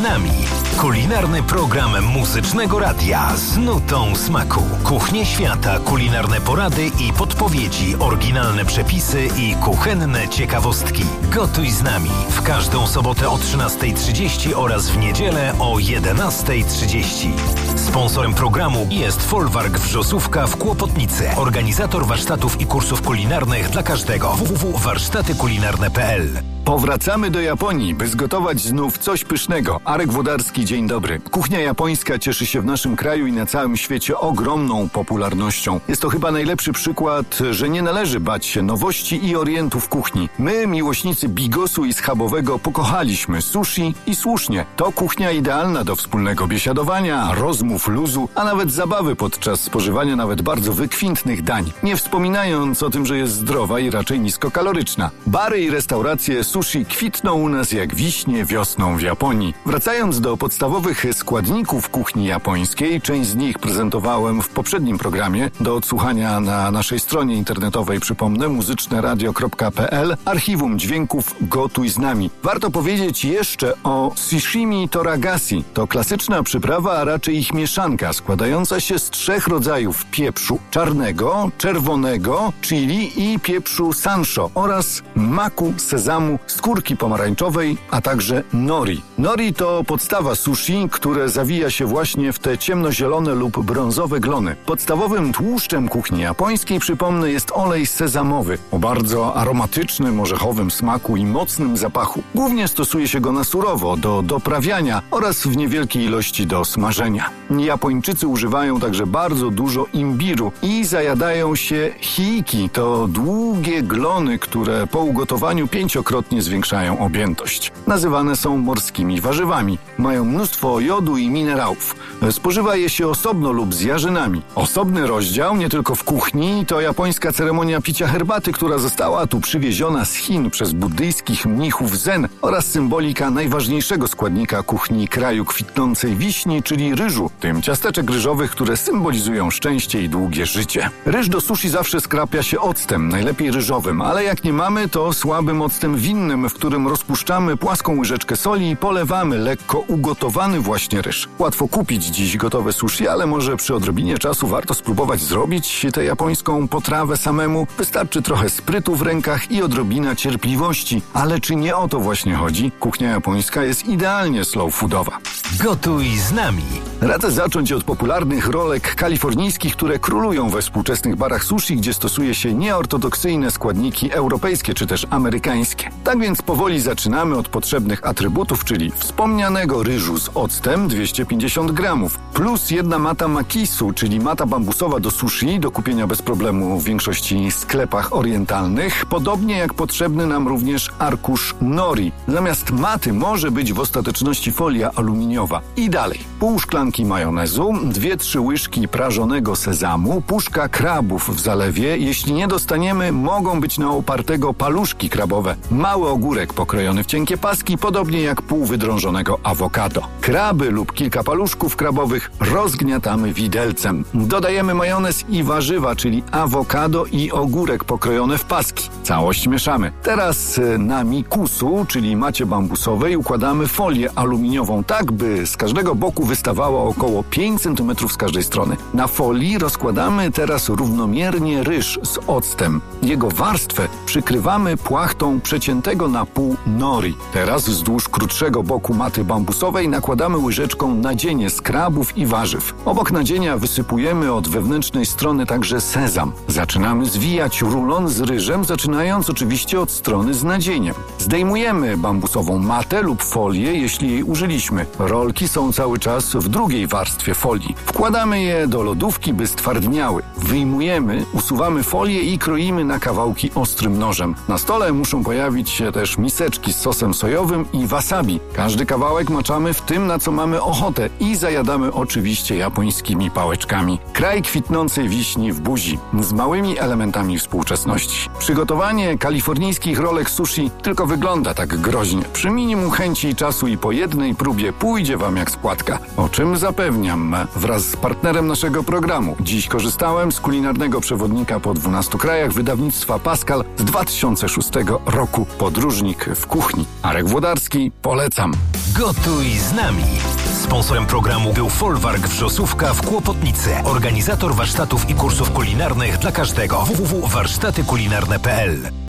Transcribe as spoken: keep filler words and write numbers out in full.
nami. Kulinarny program Muzycznego Radia z nutą smaku. Kuchnie świata, kulinarne porady i podpowiedzi, oryginalne przepisy i kuchenne ciekawostki. Gotuj z nami w każdą sobotę o trzynasta trzydzieści oraz w niedzielę o jedenasta trzydzieści. Sponsorem programu jest Folwark Wrzosówka w Kłopotnicy. Organizator warsztatów i kursów kulinarnych dla każdego. w w w kropka warsztaty kulinarne kropka p l. Powracamy do Japonii, by zgotować znów coś pysznego. Arek Włodarski, dzień dobry. Kuchnia japońska cieszy się w naszym kraju i na całym świecie ogromną popularnością. Jest to chyba najlepszy przykład, że nie należy bać się nowości i orientów kuchni. My, miłośnicy bigosu i schabowego, pokochaliśmy sushi i słusznie. To kuchnia idealna do wspólnego biesiadowania, rozmów, luzu, a nawet zabawy podczas spożywania nawet bardzo wykwintnych dań. Nie wspominając o tym, że jest zdrowa i raczej niskokaloryczna. Bary i restauracje sushi kwitną u nas jak wiśnie wiosną w Japonii. Wracając do podstawowych składników kuchni japońskiej, część z nich prezentowałem w poprzednim programie. Do odsłuchania na naszej stronie internetowej, przypomnę, muzyczne radio kropka p l, archiwum dźwięków Gotuj z nami. Warto powiedzieć jeszcze o sashimi toragasi. To klasyczna przyprawa, a raczej ich mieszanka, składająca się z trzech rodzajów pieprzu: czarnego, czerwonego, chili i pieprzu sansho oraz maku, sezamu, skórki pomarańczowej, a także nori. Nori to podstawa sushi, które zawija się właśnie w te ciemnozielone lub brązowe glony. Podstawowym tłuszczem kuchni japońskiej, przypomnę, jest olej sezamowy o bardzo aromatycznym, orzechowym smaku i mocnym zapachu. Głównie stosuje się go na surowo, do doprawiania oraz w niewielkiej ilości do smażenia. Japończycy używają także bardzo dużo imbiru i zajadają się hiiki. To długie glony, które po ugotowaniu pięciokrotnie zwiększają objętość. Nazywane są morskimi warzywami. Mają mnóstwo jodu i minerałów. Spożywa je się osobno lub z jarzynami. Osobny rozdział, nie tylko w kuchni, to japońska ceremonia picia herbaty, która została tu przywieziona z Chin przez buddyjskich mnichów zen, oraz symbolika najważniejszego składnika kuchni kraju kwitnącej wiśni, czyli ryżu, tym ciasteczek ryżowych, które symbolizują szczęście i długie życie. Ryż do sushi zawsze skrapia się octem, najlepiej ryżowym, ale jak nie mamy, to słabym octem winnym, w którym rozpuszczamy płaską łyżeczkę soli i polewamy lekko ugotowany właśnie ryż. Łatwo kupić dziś gotowe sushi, ale może przy odrobinie czasu warto spróbować zrobić tę japońską potrawę samemu. Wystarczy trochę sprytu w rękach i odrobina cierpliwości. Ale czy nie o to właśnie chodzi? Kuchnia japońska jest idealnie slow foodowa. Gotuj z nami. Radzę zacząć od popularnych rolek kalifornijskich, które królują we współczesnych barach sushi, gdzie stosuje się nieortodoksyjne składniki europejskie czy też amerykańskie. Tak więc powoli zaczynamy od potrzebnych atrybutów, czyli wspomnianego ryżu z octem dwieście pięćdziesiąt gramów, plus jedna mata makisu, czyli mata bambusowa do sushi, do kupienia bez problemu w większości sklepach orientalnych, podobnie jak potrzebny nam również arkusz nori. Zamiast maty może być w ostateczności folia aluminiowa. I dalej, pół szklanki majonezu, dwie trzy łyżki prażonego sezamu, puszka krabów w zalewie. Jeśli nie dostaniemy, mogą być na opartego paluszki krabowe, mały ogórek pokrojony w cienkie paski, podobnie jak pół wydrążonego awokado. Kraby lub kilka paluszków krabowych rozgniatamy widelcem. Dodajemy majonez i warzywa, czyli awokado i ogórek pokrojone w paski. Całość mieszamy. Teraz na mikusu, czyli macie bambusowej, układamy folię aluminiową tak, by z każdego boku wystawało około pięć centymetrów z każdej strony. Na folii rozkładamy teraz równomiernie ryż z octem. Jego warstwę przykrywamy płachtą przeciętego na pół nori. Teraz wzdłuż krótszego boku maty bambusowej nakładamy łyżeczką nadzienie z krabów i warzyw. Obok nadzienia wysypujemy od wewnętrznej strony także sezam. Zaczynamy zwijać rulon z ryżem, zaczynając oczywiście od strony z nadzieniem. Zdejmujemy bambusową matę lub folię, jeśli jej użyliśmy. Rolki są cały czas w drugiej warstwie folii. Wkładamy je do lodówki, by stwardniały. Wyjmujemy, usuwamy folię i kroimy na kawałki ostrym nożem. Na stole muszą pojawić się też miseczki z sosem sojowym i wasabi. Każdy kawałek maczamy w tym, na co mamy ochotę i zajadamy oczywiście japońskimi pałeczkami. Kraj kwitnącej wiśni w buzi, z małymi elementami współczesności. Przygotowanie kalifornijskich rolek sushi tylko wygląda tak groźnie. Przy minimum chęci i czasu i po jednej próbie pójdzie wyjdzie wam jak z płatka. O czym zapewniam wraz z partnerem naszego programu. Dziś korzystałem z kulinarnego przewodnika po dwunastu krajach wydawnictwa Pascal z dwa tysiące szóstego roku. Podróżnik w kuchni. Arek Włodarski, polecam. Gotuj z nami. Sponsorem programu był Folwark Wrzosówka w Kłopotnicy. Organizator warsztatów i kursów kulinarnych dla każdego. w w w kropka warsztaty kulinarne kropka p l